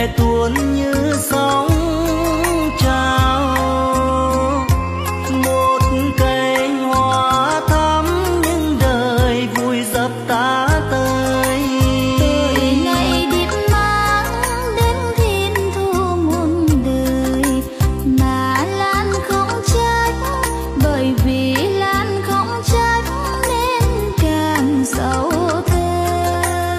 lệ tuôn như sóng trào. Một cành hoa thắm những đời vui dập ta tới. Tuổi ngày điệp mang đến thiên thu muôn đời, mà Lan không trách, bởi vì Lan không trách nên càng sâu thêm.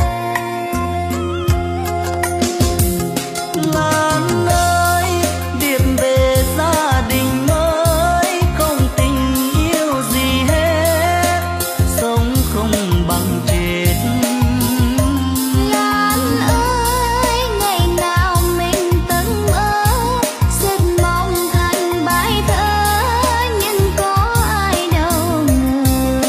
Lan ơi, điệp về gia đình mới, không tình yêu gì hết, sống không bằng chết. Lan ơi, ngày nào mình tận mơ, rất mong thành bài thơ, nhưng có ai đâu ngờ.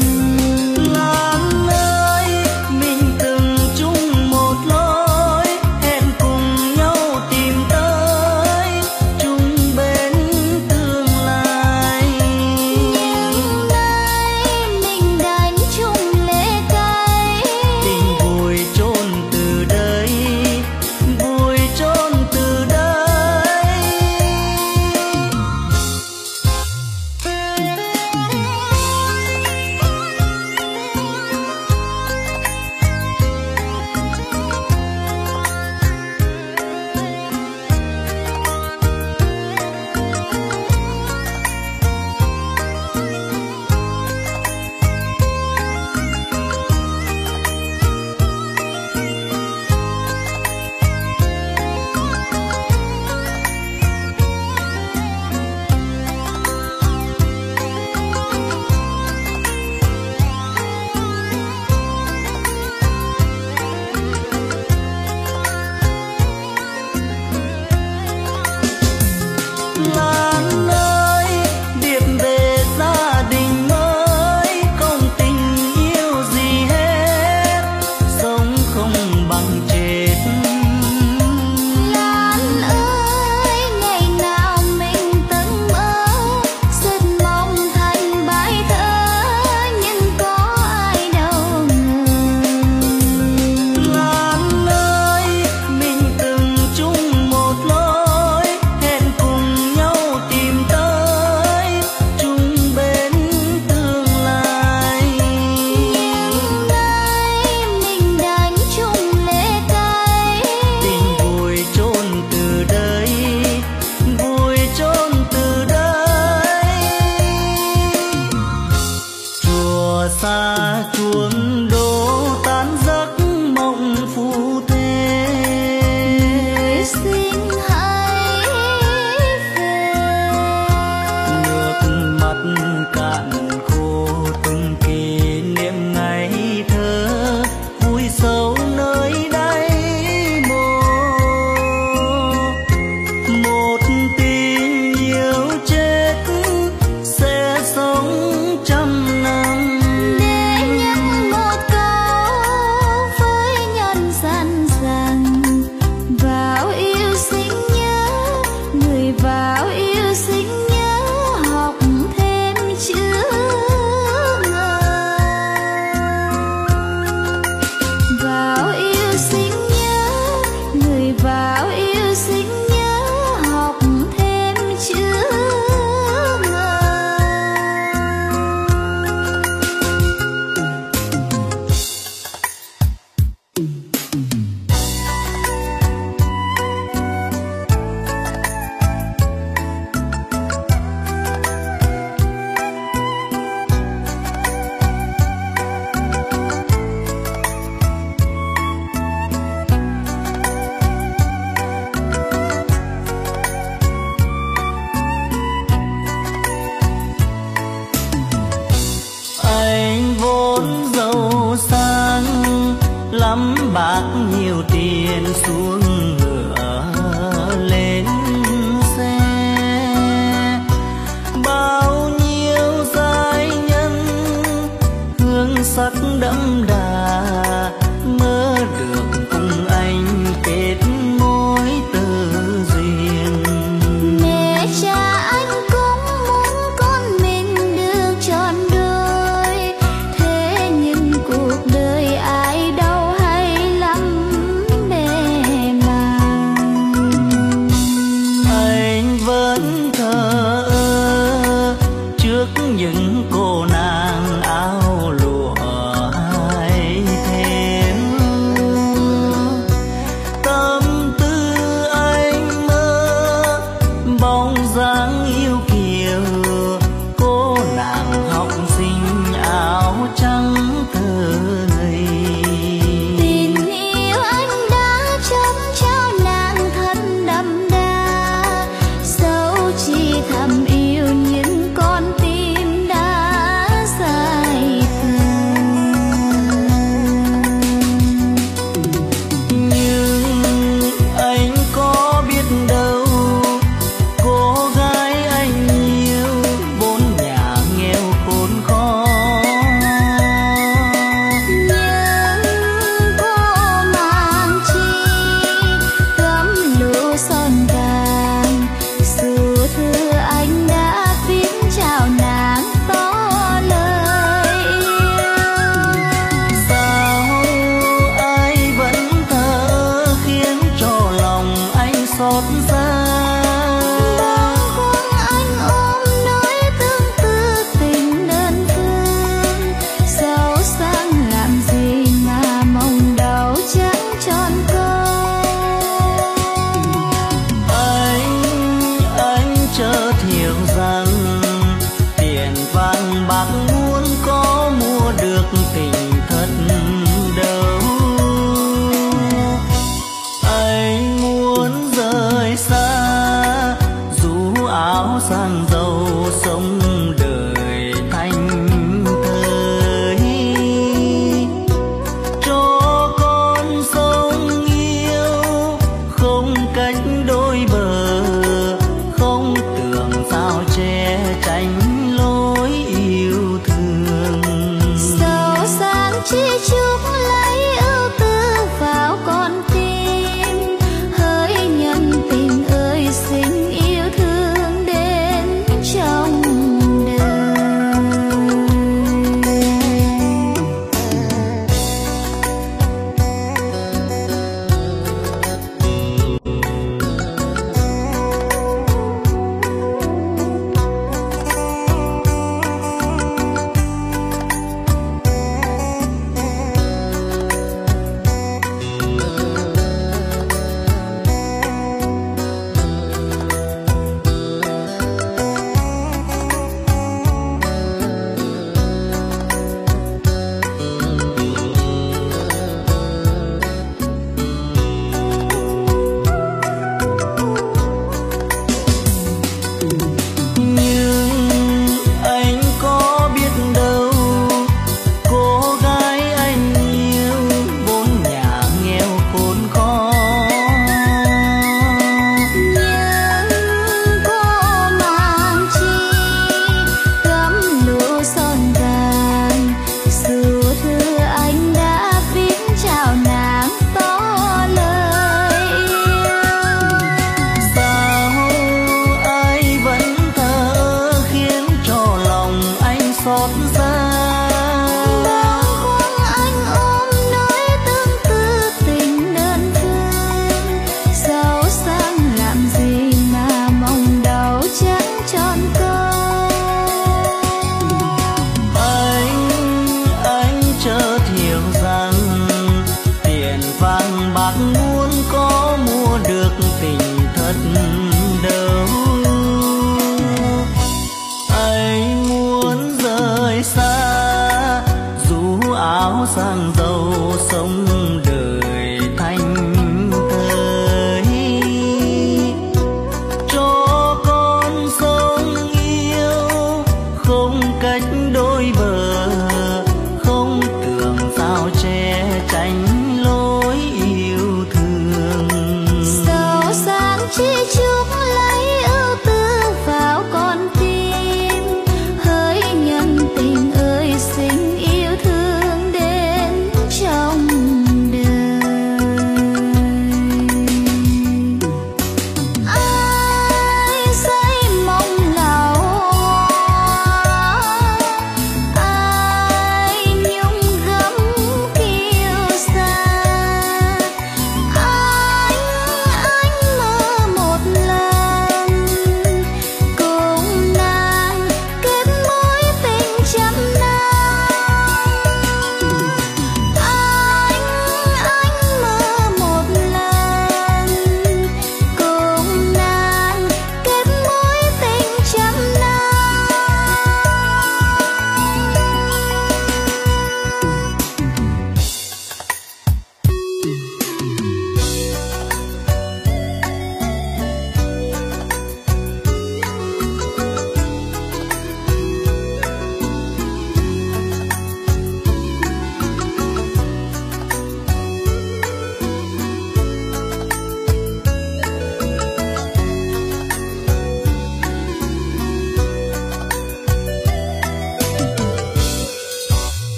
Lan ơi, mình từng chung một lối, hẹn cùng nhau tìm tới chung bên tương lai. Nhưng nay mình đánh chung lệ cay, Tình vui chôn từ đây, vui chôn từ đây. Lan ơi, điệp về gia đình mới, không tình yêu gì hết, sống không bằng chết. Lan ơi, ngày nào mình tận mơ, rất mong thành bài thơ, nhưng có ai đâu ngờ. Lan ơi, mình từng chung một lối, hẹn cùng nhau tìm tới chung bên tương lai. Nhưng nay mình đánh chung lệ cay, Tình vui chôn từ đây, vui chôn từ đây. Chùa xa chuông đổ tan giấc mộng phù thế. xin hãy về. Nước mắt cạn khô từng kỷ niệm ngày thơ, vui sâu nơi đáy mồ. Một tình yêu chết sẽ sống trăm năm. Để nhắn một câu với nhân gian rằng, vào yêu xin nhớ, người vào yêu xin nhớ, học thêm chữ ngờ. Vào yêu xin nhớ, người vào yêu xin nhớ, học thêm chữ ngờ. Anh vốn giàu sang lắm, bạc nhiều tiền xuống ngựa lên xe. Bao nhiêu giai nhân hương sắc đậm đà, mơ được cùng anh kết mối từ duyên. Mẹ cha anh cũng muốn con mình được trọn đôi, thế nhưng cuộc đời ai đâu hay lắm bề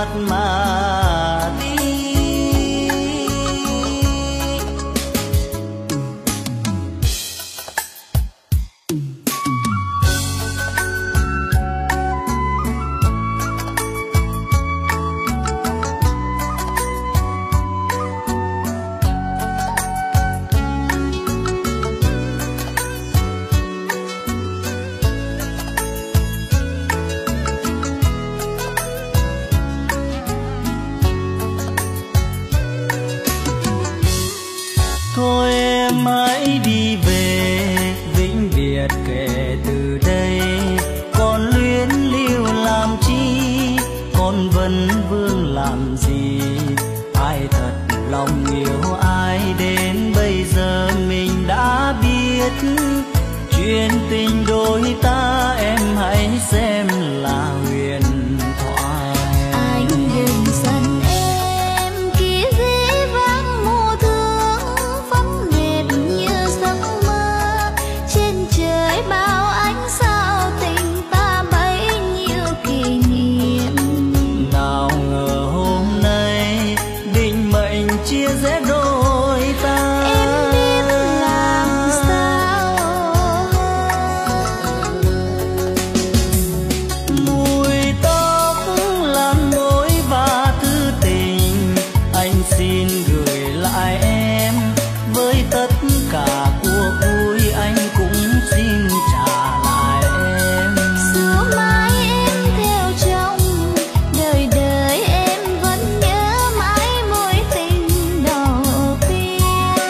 mà đi. Thôi em hãy đi về vĩnh biệt kể từ đây, còn luyến lưu làm chi, còn vấn vương làm gì. Ai thật lòng yêu ai đến bây giờ mình đã biết, chuyện tình đôi ta em hãy xem là huyền thoại. Anh đừng giận em khi dĩ vãng mùa thương phóng đẹp như giấc mơ, trên trời bao ánh sao tình ta bấy nhiêu kỷ niệm. Nào ngờ hôm nay định mệnh chia rẽ đôi ta. Em biết làm sao Mùi tóc lan môi và thư tình anh xin gửi lại em, với tất cả cuộc vui anh cũng xin trả lại em. xưa mãi em theo chồng, đời đời em vẫn nhớ mãi mối tình đầu tiên.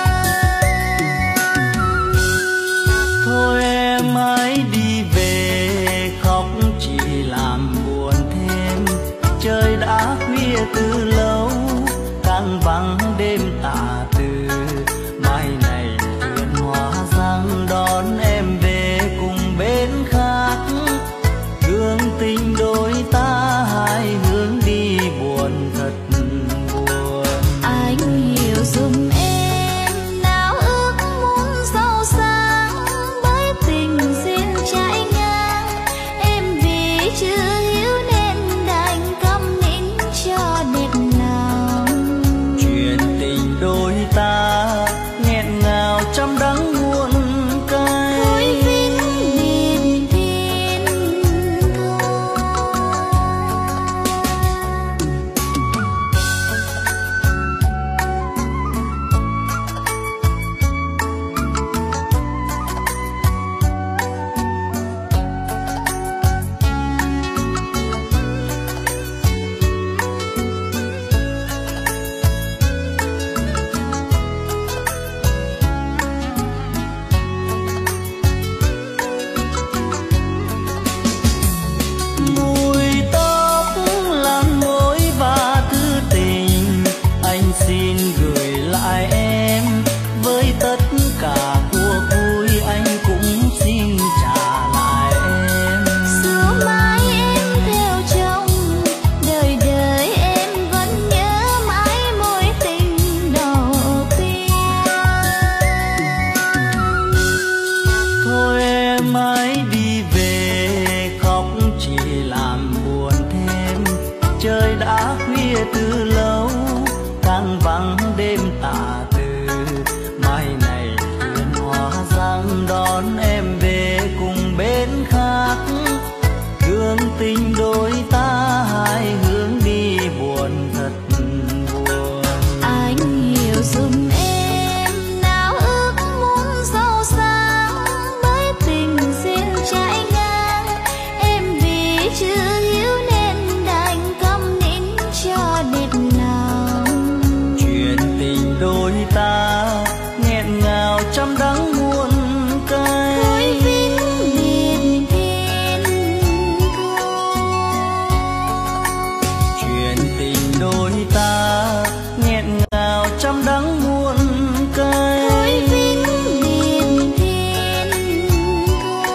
Thôi em hãy đi về, khóc chỉ làm buồn thêm. Trời đã khuya từ lâu, càng vắng đêm tà từ. Mai này vườn hoa răng đón em về cùng bên khác. Thương tình đôi ta hai hướng đi buồn thật buồn. Anh hiểu giùm em nào ước muốn giàu sang, bởi tình duyên trái ngang. Em vì chưa hiểu nên đành câm nín cho đẹp lòng. Chuyện tình đôi ta nghẹn ngào trăm đắng muôn cay. Thôi vĩnh biệt thiên thu. Mùi tóc lan môi và thư tình anh xin gửi lại em, với tất cả cuộc vui anh cũng xin trả lại em. Xưa mãi em theo chồng, đời đời em vẫn nhớ mãi mối tình đầu tiên. Thôi em hãy đi về, khóc chỉ làm buồn thêm. Trời đã khuya từ lâu, càng vắng đêm tà từ. Mai này vườn hoa răng đón em về cùng bên khác. Thương tình đôi ta hai hướng đi buồn thật buồn. Anh hiểu giùm em nào ước muốn giàu sang, bởi tình duyên trái ngang. Em vì chưa hiểu nên đành câm nín cho đẹp lòng. Chuyện tình đôi ta nghẹn ngào trăm đắng muôn cay. Thôi vĩnh biệt thiên thu. Chuyện tình đôi ta nghẹn ngào trăm đắng muôn cay. Thôi vĩnh biệt thiên thu.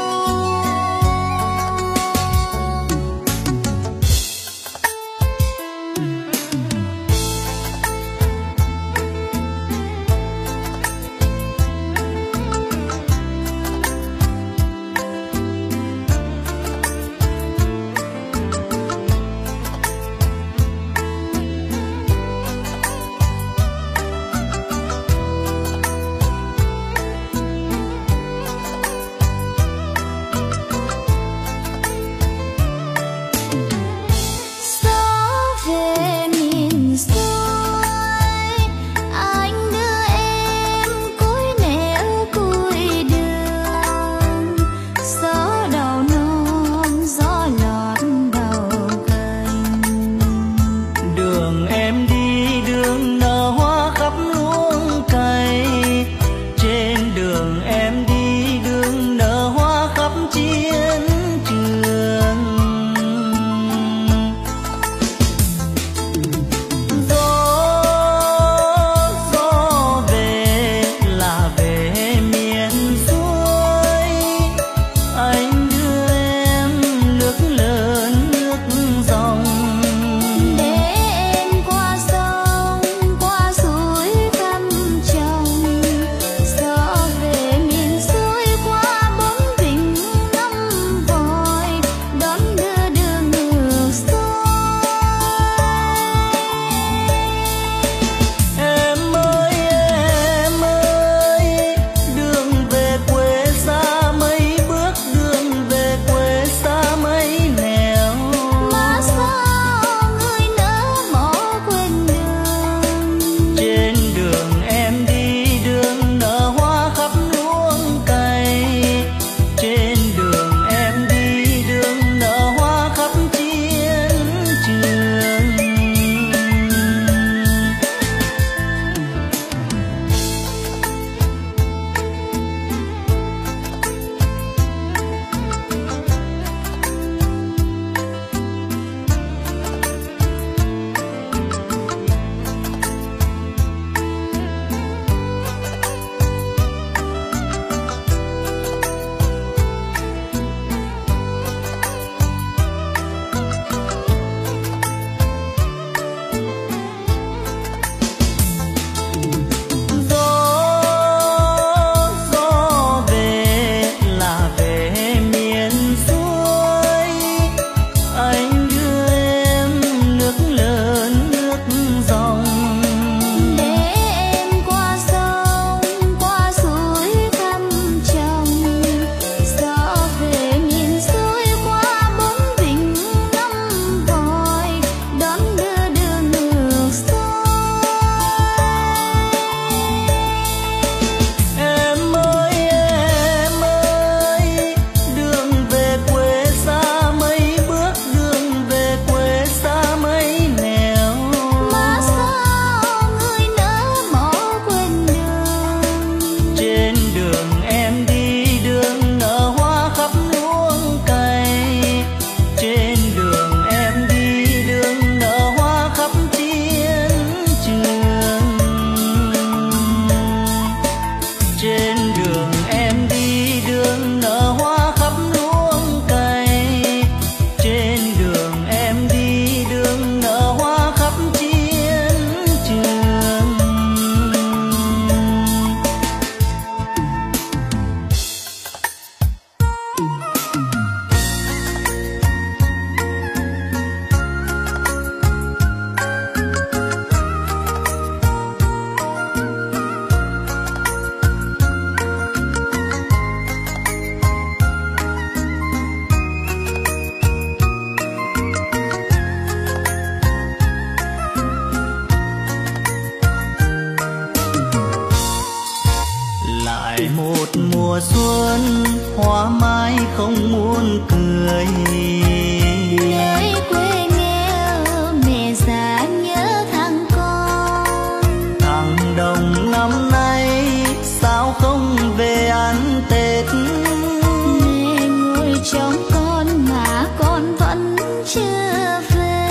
không muốn cười. Nơi quê nghèo mẹ già nhớ thằng con. Thằng Đồng năm nay sao không về ăn Tết? Mẹ ngồi trong con mà con vẫn chưa về.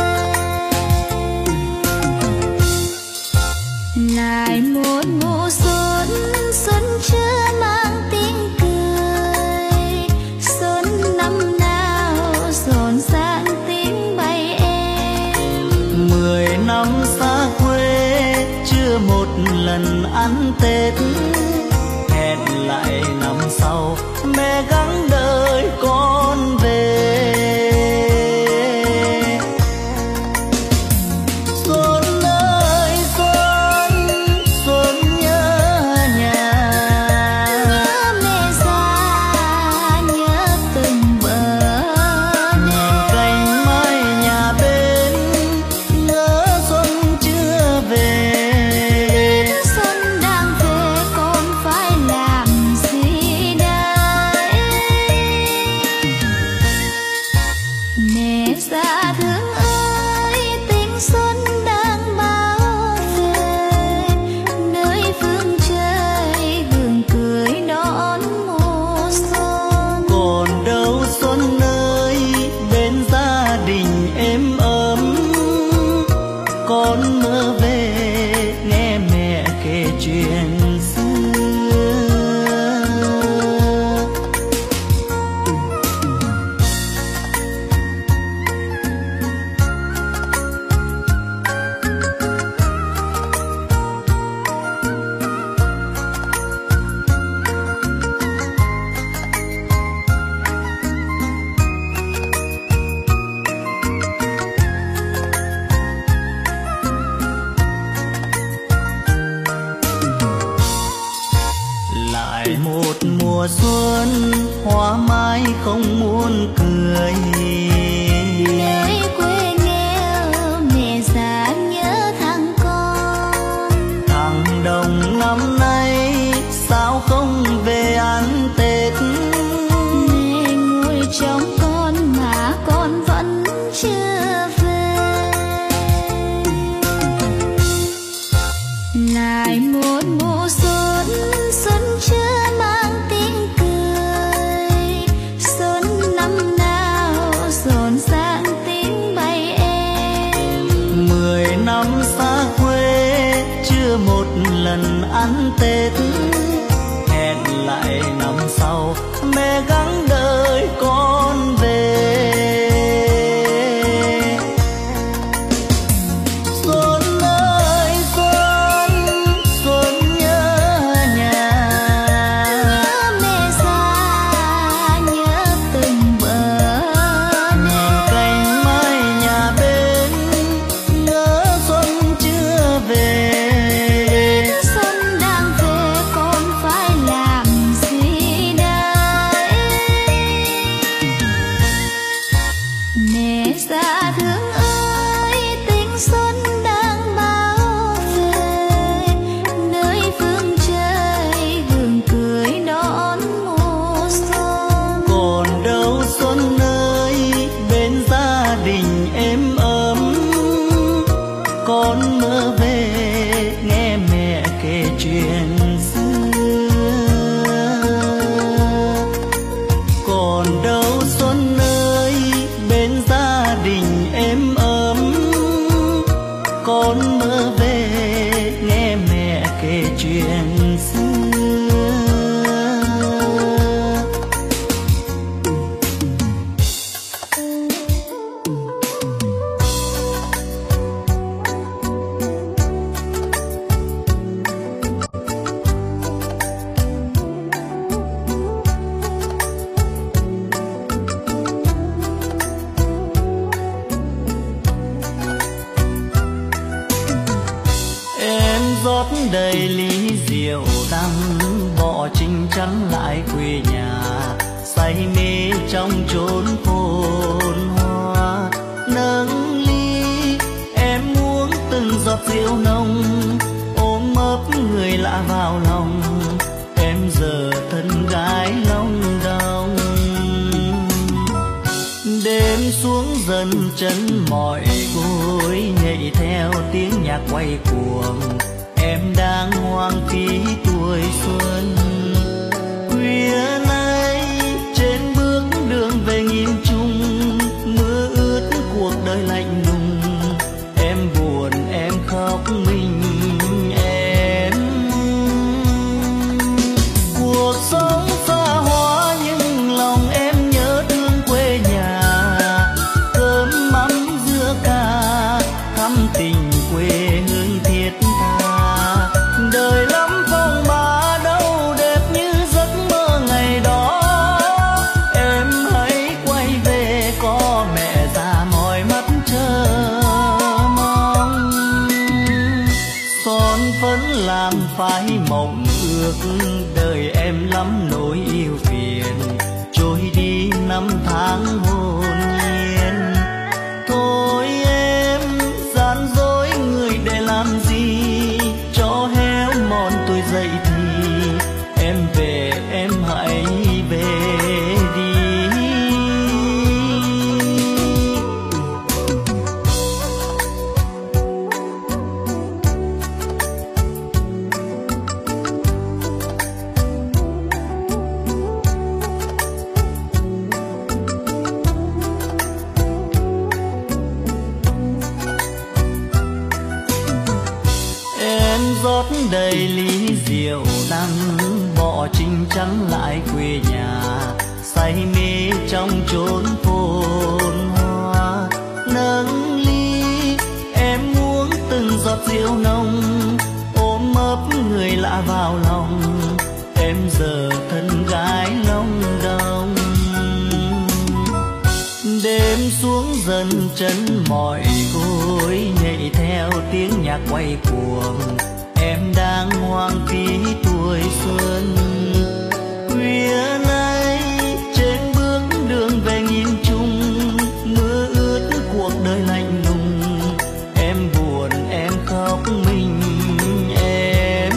Lại một mùa xuân, xuân chưa mang tiếng cười. Xuân năm nào rộn ràng tiếng bay em. 10 năm xa quê chưa một lần ăn Tết. Hẹn lại năm sau mẹ gắng đợi con về. Xuân ơi xuân, xuân nhớ nhà. Nhớ mẹ già, nhớ từng bờ đê. Cành mai nhà bên nhớ xuân chưa về. Xuân đang về con phải làm gì đây? Mẹ già thương ơi, tình xuân đang bao về. Nơi phương trời gương cười đón mùa xuân. Còn đâu xuân ơi bên gia đình êm ấm. Con mơ về nghe mẹ kể chuyện xưa. Lại một mùa xuân hoa mai không muốn cười. Nơi quê nghèo mẹ già nhớ thằng con. Thằng Đồng năm nay sao không về ăn Tết? Mẹ ngồi trong con mà con vẫn chưa về. Lại một mùa xuân, xuân chưa mang tiếng cười. Xuân năm nào rộn ràng tiếng bay em. 10 năm xa quê chưa một lần ăn Tết. Hẹn lại năm sau mẹ gắng đợi con về. Xuân ơi xuân, xuân nhớ nhà. Nhớ mẹ già, nhớ từng bờ đê. Cành mai nhà bên nhớ xuân chưa về. Xuân đang về con phải làm gì đây? Mẹ già thương ơi, tình xuân đang bao về. Nơi phương trời gương cười đón mùa xuân. Còn đâu xuân ơi bên gia đình êm ấm. Con mơ về nghe mẹ kể chuyện xưa. Còn đâu xuân ơi bên gia đình êm ấm. Con mơ về nghe mẹ kể chuyện xưa. Rót đầy ly rượu đắng, bỏ chinh chắn lại quê nhà, say mê trong chốn phồn hoa. Nâng ly em uống từng giọt rượu nồng, ôm ấp người lạ vào lòng, em giờ thân gái long đong. xuống dần chân mỏi gối, nhảy theo tiếng nhạc quay cuồng. Em đang hoang phí tuổi xuân. Khuya nay trên bước đường về nghìn trùng, mưa ướt cuộc đời lạnh lùng. Em buồn em khóc mình em. Cuộc sống xa hoa nhưng lòng em nhớ thương quê nhà. Cơm mắm dưa cà thắm tình quê hương thiết tha. Đời lắm phong ba đâu đẹp như giấc mơ ngày đó. Em hãy quay về có mẹ già mỏi mắt chờ mong. Son phấn làm phai mộng ước, đời em lắm nỗi yêu phiền. Trôi đi năm tháng hồn nhiên. Thôi em gian dối người để làm gì, cho héo mòn tôi dậy thì. Em về em hãy về đi. Rót đầy ly rượu đắng, bỏ chinh trắng lại quê nhà. Say mê trong chốn phồn hoa, nâng ly em uống từng giọt rượu nồng. Ôm ấp người lạ vào lòng, em giờ thân gái long đong. Đêm xuống dần chân mỏi gối, nhảy theo tiếng nhạc quay cuồng. Em đang hoang phí tuổi xuân. Khuya nay trên bước đường về nghìn trùng, mưa ướt cuộc đời lạnh lùng. Em buồn em khóc mình em.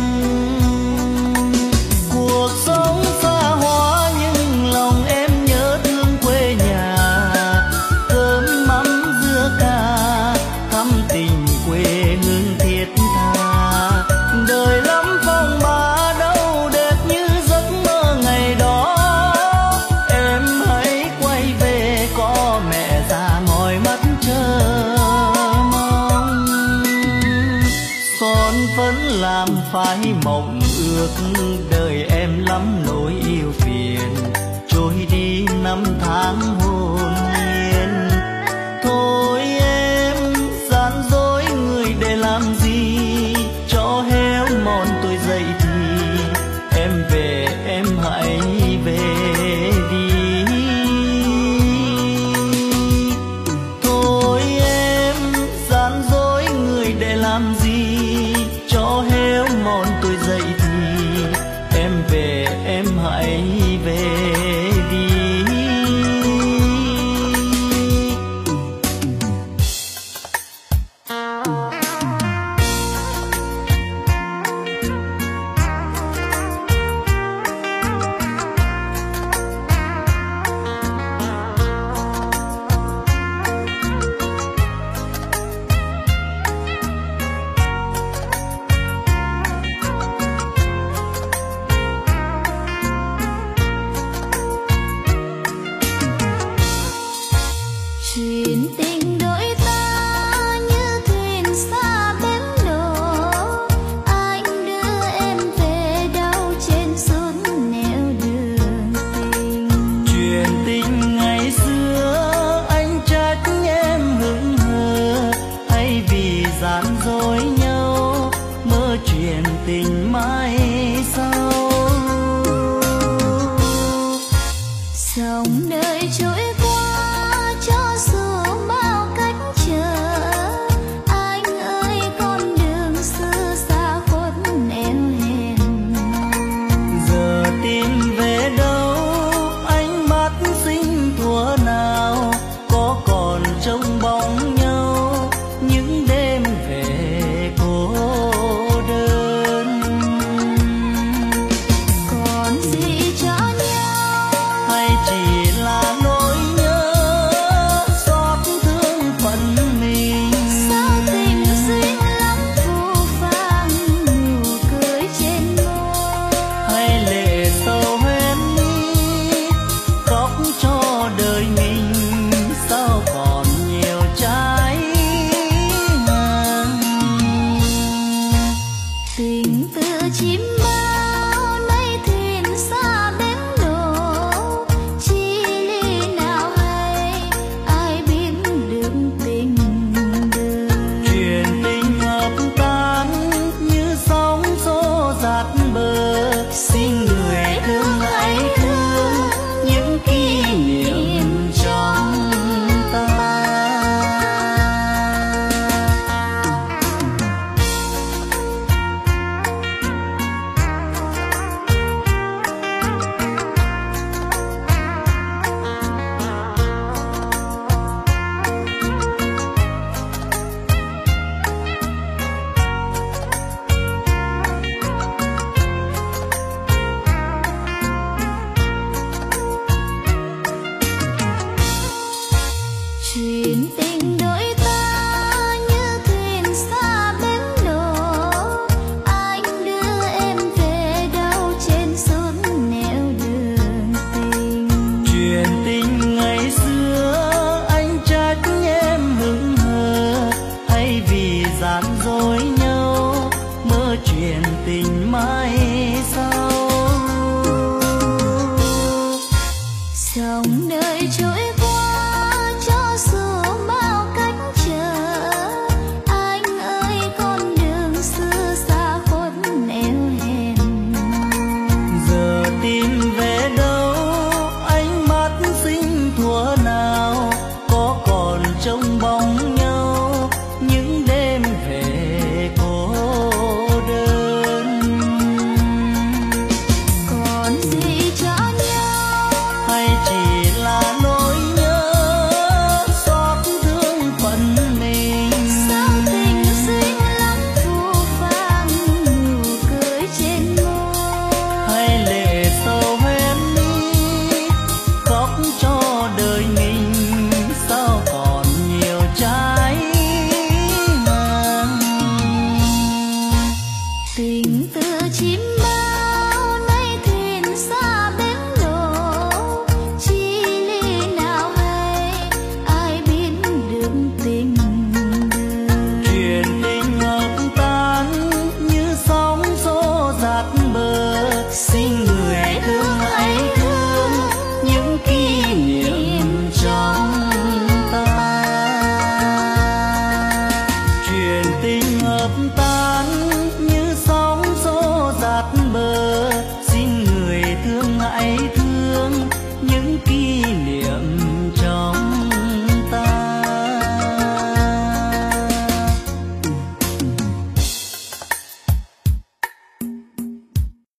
Cuộc sống xa hoa nhưng lòng em nhớ thương quê nhà. Cơm mắm dưa cà thắm tình quê hương thiết tha. Đời lắm phong ba đâu đẹp như giấc mơ ngày đó. Em hãy quay về có mẹ già mỏi mắt chờ mong. Son phấn làm phai mộng ước, đời em lắm nỗi yêu phiền. Trôi đi năm tháng hồn nhiên. Thôi em gian dối người để làm gì, cho héo mòn tôi dậy thì. Em về em hãy về đi. Thôi em gian dối người để làm gì, cho héo mòn tôi dậy thì. Em về em hãy về đi. Chuyện tình đôi ta như thuyền xa bến đò, anh đưa em về đâu trên suốt nẻo đường tình. Chuyện tình ngày xưa anh trách em hững hờ, hay vì gian dối nhau mơ chuyện tình